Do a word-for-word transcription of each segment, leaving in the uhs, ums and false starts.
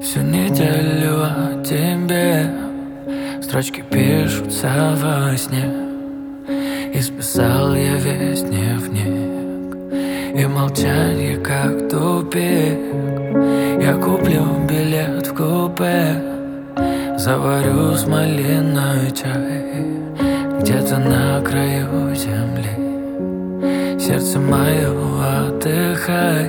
Всю неделю о тебе строчки пишутся во сне. И списал я весь дневник, и молчанье как тупик. Я куплю билет в купе, заварю с малиной чай где-то на краю земли. Сердце мое, отдыхай.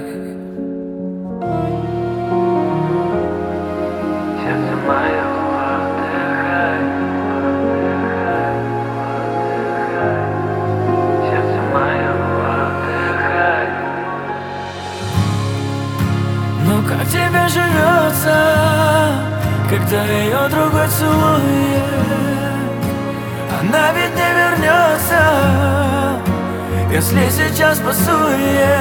Сердце мое, отдыхай, отдыхай, отдыхай. Сердце мое, отдыхай. Ну как тебе живется, когда ее другой целует? Она ведь не вернется, если сейчас пасуешь.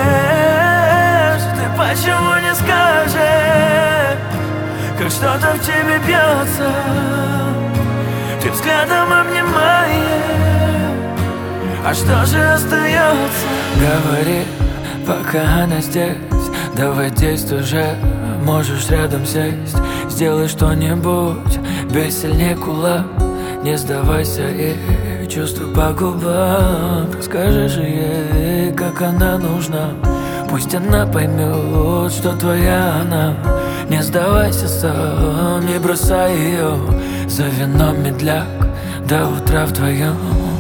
Ты почему не скажешь, как что-то в тебе бьется? Ты взглядом обнимаешь, а что же остается? Говори, пока она здесь, давай действуй же. Можешь рядом сесть, сделай что-нибудь, бей сильнее кулак. Не сдавайся и чувствуй по губам. Скажешь ей, как она нужна, пусть она поймет, что твоя она. Не сдавайся сам, не бросай ее за вином медляк до утра вдвоем.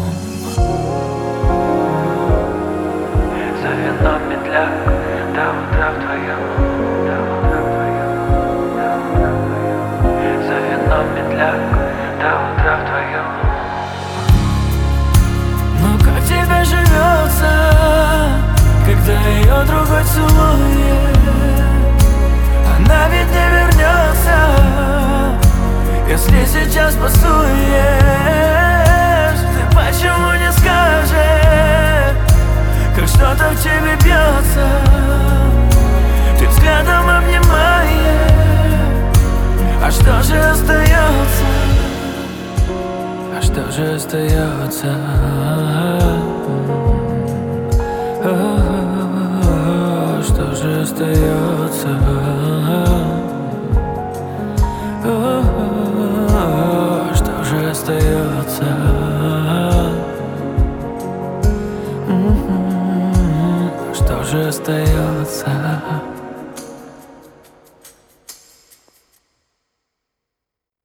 За вином медляк до утра вдвоем. До утра вдвоем, до утра вдвоем. За вином медляк до утра вдвоем. Ну как тебе живется, когда ее другой целует? Она ведь не вернется, если сейчас пасуешь. Ты почему не скажешь, как что-то в тебе бьется? Ты взглядом обнимаешь, а что же остается? А что же остается? Что же остается? Что же остается? Что же остается?